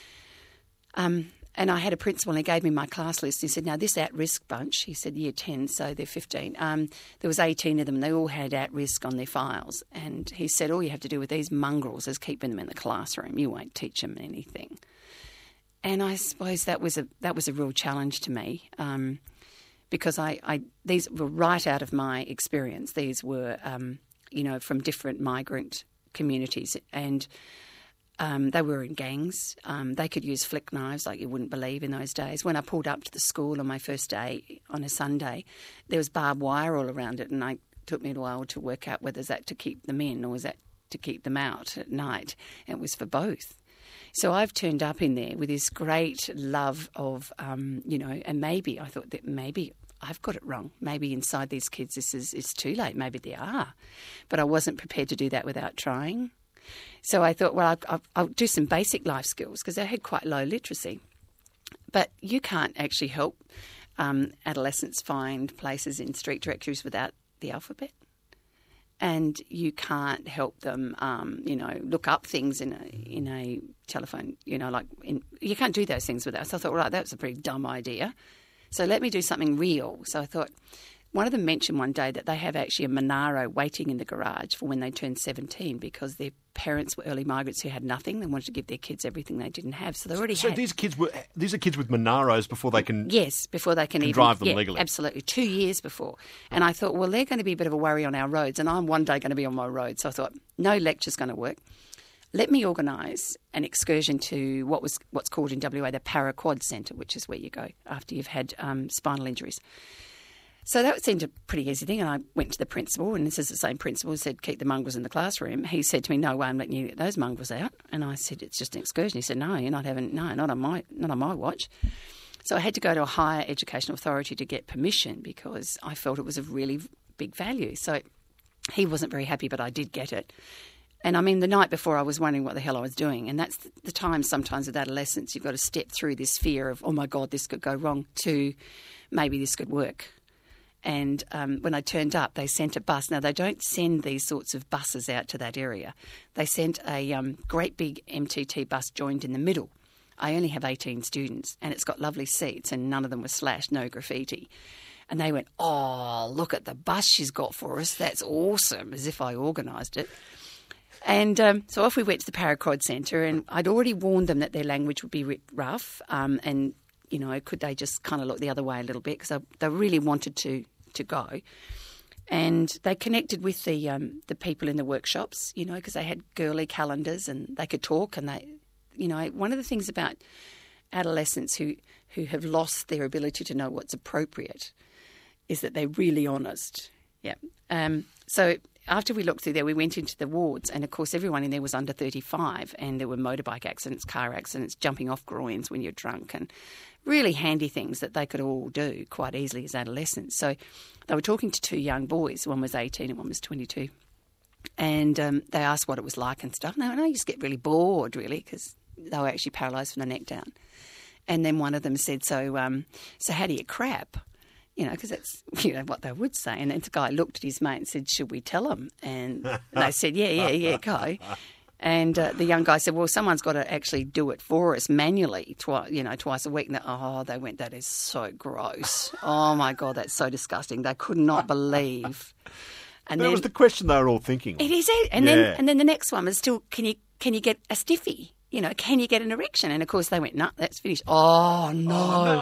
And I had a principal, and he gave me my class list. He said, now, this at-risk bunch, he said, year 10, so they're 15. There was 18 of them. They all had at-risk on their files. And he said, all you have to do with these mongrels is keeping them in the classroom. You won't teach them anything. And I suppose that was a real challenge to me, because these were right out of my experience. These were, from different migrant communities, and they were in gangs. They could use flick knives like you wouldn't believe in those days. When I pulled up to the school on my first day on a Sunday, there was barbed wire all around it, and it took me a while to work out whether that to keep them in or was that to keep them out at night. And it was for both. So I've turned up in there with this great love of, and maybe I thought that maybe I've got it wrong. Maybe inside these kids it's too late. Maybe they are. But I wasn't prepared to do that without trying. So I thought, well, I'll do some basic life skills because they had quite low literacy. But you can't actually help adolescents find places in street directories without the alphabet. And you can't help them, look up things in a telephone, you can't do those things without. So I thought, right, that's a pretty dumb idea. So let me do something real. So I thought, one of them mentioned one day that they have actually a Monaro waiting in the garage for when they turn 17 because their parents were early migrants who had nothing. They wanted to give their kids everything they didn't have. So they already had... So these are kids with Monaros before they can... Yes, before they can even... drive them legally. Absolutely. 2 years before. And I thought, well, they're going to be a bit of a worry on our roads, and I'm one day going to be on my road. So I thought, no lecture's going to work. Let me organise an excursion to what's called in WA the Paraquad Centre, which is where you go after you've had spinal injuries. So that seemed a pretty easy thing, and I went to the principal, and this is the same principal who said, keep the mongrels in the classroom. He said to me, no way I'm letting you get those mongrels out. And I said, it's just an excursion. He said, no, you're not having, no, not on my watch. So I had to go to a higher educational authority to get permission because I felt it was of really big value. So he wasn't very happy, but I did get it. And I mean, the night before I was wondering what the hell I was doing. And that's the time sometimes with adolescents, you've got to step through this fear of, oh my God, this could go wrong, to maybe this could work. And when I turned up, they sent a bus. Now, they don't send these sorts of buses out to that area. They sent a great big MTT bus joined in the middle. I only have 18 students, and it's got lovely seats, and none of them were slashed, no graffiti. And they went, oh, look at the bus she's got for us. That's awesome, as if I organised it. And so off we went to the Paraquad Centre, and I'd already warned them that their language would be rough, and, could they just kind of look the other way a little bit, because they really wanted to go. And they connected with the people in the workshops, because they had girly calendars and they could talk. And they, one of the things about adolescents who have lost their ability to know what's appropriate is that they're really honest. Yeah. So after we looked through there, we went into the wards, and of course everyone in there was under 35, and there were motorbike accidents, car accidents, jumping off groins when you're drunk, and really handy things that they could all do quite easily as adolescents. So they were talking to two young boys. One was 18 and one was 22. And they asked what it was like and stuff. And they went, I just get really bored, really, because they were actually paralysed from the neck down. And then one of them said, so how do you crap? Because that's, what they would say. And then the guy looked at his mate and said, should we tell him? And they said, yeah, go. And the young guy said, well, someone's got to actually do it for us manually twice a week. And they went, that is so gross. Oh, my God, that's so disgusting. They could not believe. And but it was the question they were all thinking. It is. And then the next one was still, can you get a stiffy? Can you get an erection? And, of course, they went, no, that's finished. Oh, no.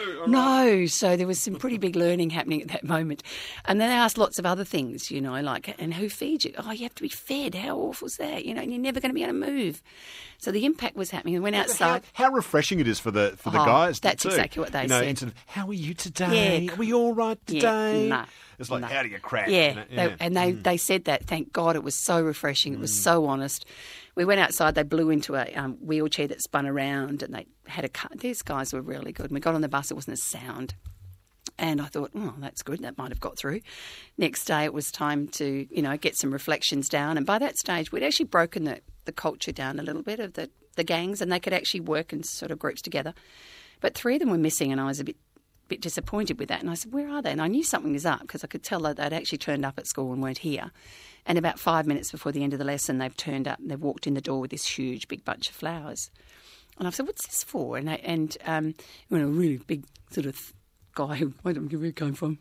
No. So there was some pretty big learning happening at that moment. And then they asked lots of other things, like, and who feeds you? Oh, you have to be fed. How awful is that? And you're never going to be able to move. So the impact was happening. And went outside. How refreshing it is for the guys that's too. Exactly what they said. Instead of, how are you today? Are we all right today? Yeah, it's like, how do you crack? Yeah. They said that. Thank God, it was so refreshing. It was so honest. We went outside, they blew into a wheelchair that spun around, and they had a car. These guys were really good. And we got on the bus, it wasn't a sound. And I thought, oh, that's good, that might have got through. Next day it was time to, get some reflections down. And by that stage, we'd actually broken the culture down a little bit of the gangs, and they could actually work in sort of groups together. But 3 of them were missing, and I was a bit disappointed with that. And I said, where are they? And I knew something was up because I could tell that they'd actually turned up at school and weren't here. And about 5 minutes before the end of the lesson, they've turned up and they've walked in the door with this huge, big bunch of flowers. And I said, what's this for? And a really big sort of guy who, I don't know where he came from,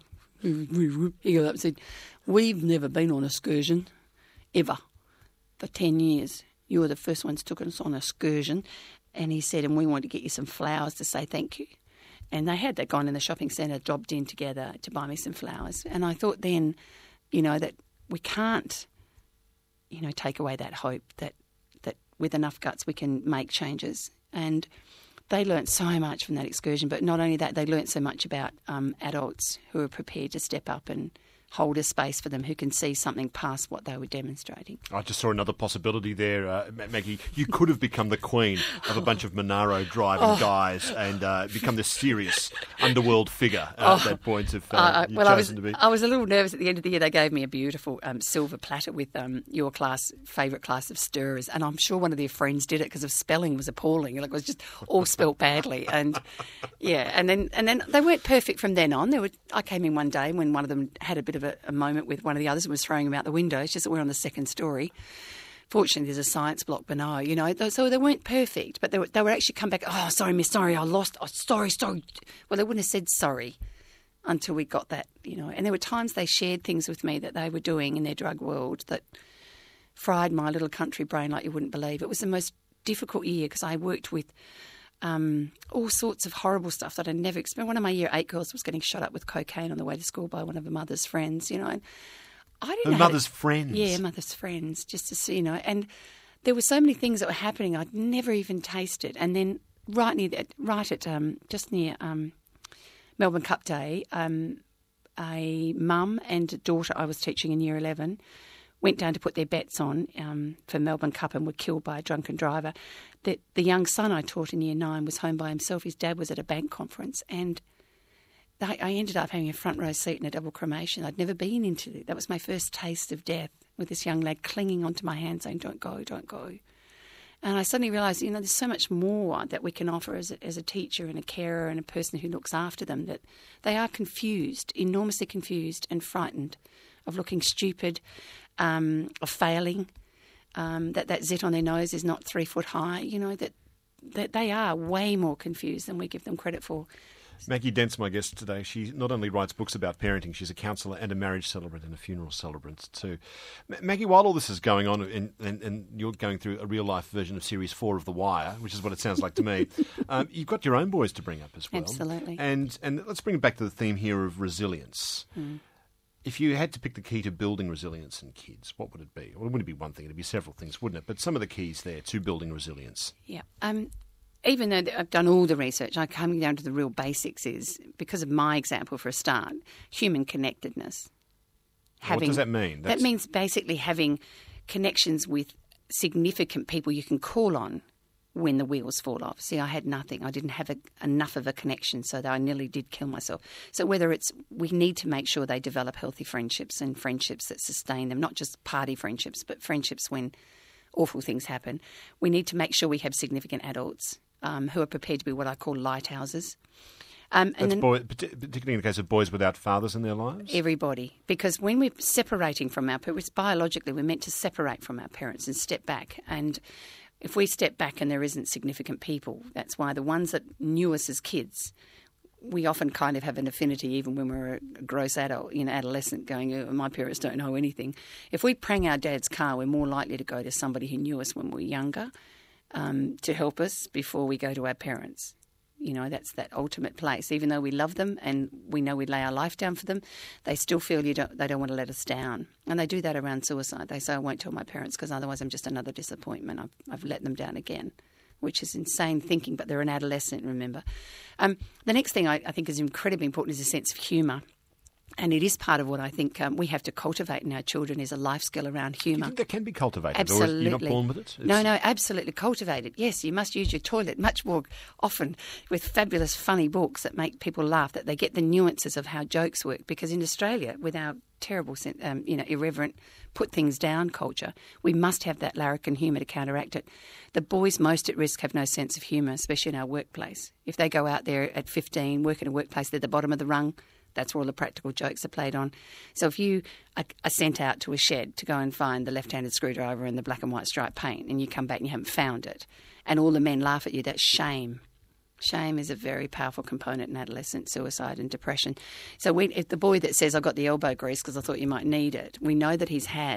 he got up and said, we've never been on an excursion, ever, for 10 years. You were the first ones took us on an excursion. And he said, and we want to get you some flowers to say thank you. And they'd gone in the shopping centre, dropped in together to buy me some flowers. And I thought then, that we can't, take away that hope that with enough guts we can make changes. And they learnt so much from that excursion, but not only that, they learnt so much about adults who are prepared to step up and hold a space for them, who can see something past what they were demonstrating. I just saw another possibility there, Maggie. You could have become the queen of a bunch of Monaro driving guys and become this serious underworld figure at that point if you'd chosen to be. I was a little nervous at the end of the year. They gave me a beautiful silver platter with your favourite class of stirrers, and I'm sure one of their friends did it because the spelling was appalling. Like, it was just all spelt badly. And and then they weren't perfect from then on. I came in one day when one of them had a bit of a moment with one of the others and was throwing them out the window. It's just that we're on the second story. Fortunately, there's a science block below, so they weren't perfect, but they would actually come back, oh, sorry, miss, sorry, I lost, oh, sorry. Well, they wouldn't have said sorry until we got that, And there were times they shared things with me that they were doing in their drug world that fried my little country brain like you wouldn't believe. It was the most difficult year because I worked with all sorts of horrible stuff that I'd never experienced. One of my year 8 girls was getting shot up with cocaine on the way to school by one of her mother's friends, And I didn't know mother's friends? Yeah, mother's friends, just to see, And there were so many things that were happening I'd never even tasted. And then just near Melbourne Cup Day, a mum and a daughter I was teaching in year 11 went down to put their bets on for Melbourne Cup and were killed by a drunken driver. The young son I taught in year 9 was home by himself. His dad was at a bank conference, and I ended up having a front row seat in a double cremation. I'd never been into it. That was my first taste of death, with this young lad clinging onto my hand saying, don't go, don't go. And I suddenly realised, there's so much more that we can offer as a teacher and a carer and a person who looks after them, that they are confused, enormously confused and frightened of looking stupid, of failing, that zit on their nose is not 3 foot high, that they are way more confused than we give them credit for. Maggie Dent's my guest today. She not only writes books about parenting, she's a counsellor and a marriage celebrant and a funeral celebrant too. Maggie, while all this is going on and you're going through a real-life version of Series 4 of The Wire, which is what it sounds like to me, you've got your own boys to bring up as well. Absolutely. And let's bring it back to the theme here of resilience. If you had to pick the key to building resilience in kids, what would it be? Well, it wouldn't be one thing, it'd be several things, wouldn't it? But some of the keys there to building resilience. Yeah. Even though I've done all the research, I'm coming down to the real basics is, because of my example for a start, human connectedness. What does that mean? That means basically having connections with significant people you can call on when the wheels fall off. See, I had nothing. I didn't have enough of a connection, so that I nearly did kill myself. So we need to make sure they develop healthy friendships and friendships that sustain them, not just party friendships, but friendships when awful things happen. We need to make sure we have significant adults who are prepared to be what I call lighthouses. Particularly in the case of boys without fathers in their lives? Everybody. Because when we're separating from our parents, biologically we're meant to separate from our parents and step back. And if we step back and there isn't significant people, that's why the ones that knew us as kids, we often kind of have an affinity even when we're a gross adult, adolescent, going, oh, my parents don't know anything. If we prang our dad's car, we're more likely to go to somebody who knew us when we were younger to help us before we go to our parents. That's that ultimate place. Even though we love them and we know we lay our life down for them, they still feel they don't want to let us down. And they do that around suicide. They say, I won't tell my parents because otherwise I'm just another disappointment. I've let them down again, which is insane thinking, but they're an adolescent, remember. The next thing I think is incredibly important is a sense of humour. And it is part of what I think we have to cultivate in our children is a life skill around humour. Do you think that can be cultivated? Absolutely. Or you're not born with it? No, absolutely cultivated. Yes, you must use your toilet much more often with fabulous, funny books that make people laugh, that they get the nuances of how jokes work. Because in Australia, with our terrible, irreverent, put things down culture, we must have that larrikin humour to counteract it. The boys most at risk have no sense of humour, especially in our workplace. If they go out there at 15, work in a workplace, they're the bottom of the rung. That's where all the practical jokes are played on. So if you are sent out to a shed to go and find the left-handed screwdriver and the black and white striped paint and you come back and you haven't found it and all the men laugh at you, that's shame. Shame is a very powerful component in adolescent suicide and depression. So if the boy that says, I got the elbow grease because I thought you might need it, we know that he's had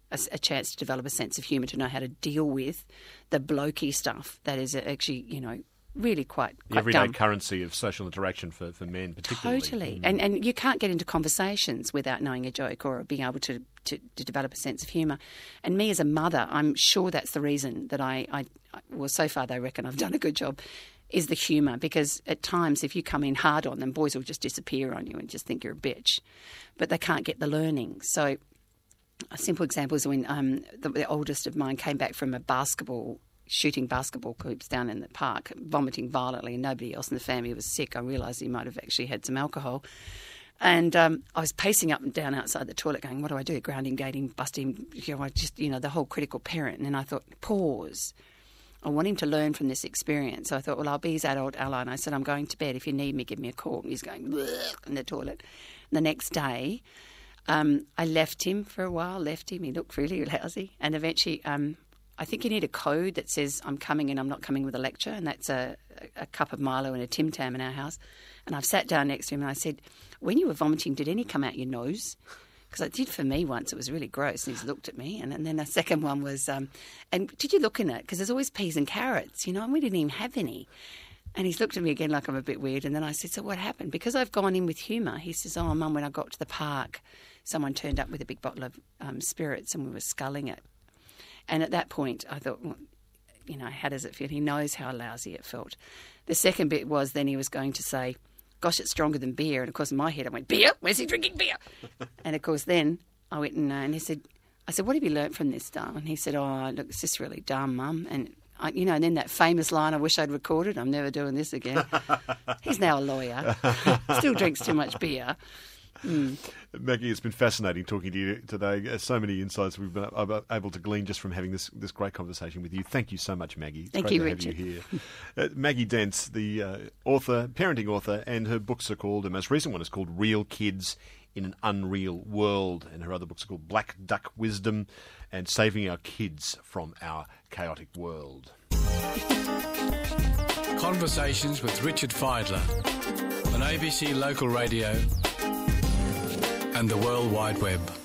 a chance to develop a sense of humour, to know how to deal with the blokey stuff that is actually, really quite everyday dumb. currency of social interaction for men, particularly. Totally. And you can't get into conversations without knowing a joke or being able to develop a sense of humour. And me as a mother, I'm sure that's the reason that well, so far they reckon I've done a good job, is the humour. Because at times if you come in hard on them, boys will just disappear on you and just think you're a bitch. But they can't get the learning. So a simple example is when the oldest of mine came back from shooting basketball hoops down in the park, vomiting violently, and nobody else in the family was sick. I realised he might have actually had some alcohol. And I was pacing up and down outside the toilet going, what do I do? Grounding, gating, busting, the whole critical parent. And then I thought, pause. I want him to learn from this experience. So I thought, well, I'll be his adult ally. And I said, I'm going to bed. If you need me, give me a call. And he's going, bleh, in the toilet. And the next day, I left him for a while, He looked really lousy. And eventually, I think you need a code that says I'm coming and I'm not coming with a lecture, and that's a cup of Milo and a Tim Tam in our house. And I've sat down next to him and I said, when you were vomiting, did any come out your nose? Because it did for me once. It was really gross. And he's looked at me. And then the second one was, and did you look in it? Because there's always peas and carrots, and we didn't even have any. And he's looked at me again like I'm a bit weird. And then I said, so what happened? Because I've gone in with humour. He says, oh, Mum, when I got to the park, someone turned up with a big bottle of spirits and we were sculling it. And at that point, I thought, well, how does it feel? He knows how lousy it felt. The second bit was then he was going to say, gosh, it's stronger than beer. And, of course, in my head I went, beer? Where's he drinking beer? And, of course, then I went and I said, what have you learnt from this, Dale? And he said, oh, look, it's just really dumb, Mum. And, and then that famous line, I wish I'd recorded, I'm never doing this again. He's now a lawyer. Still drinks too much beer. Maggie, it's been fascinating talking to you today. So many insights we've been able to glean just from having this great conversation with you. Thank you so much, Maggie. It's Thank great you, to Richard. have you here. Maggie Dents, the parenting author, and her books are called, the most recent one is called Real Kids in an Unreal World, and her other books are called Black Duck Wisdom and Saving Our Kids from Our Chaotic World. Conversations with Richard Fidler on ABC Local Radio and the World Wide Web.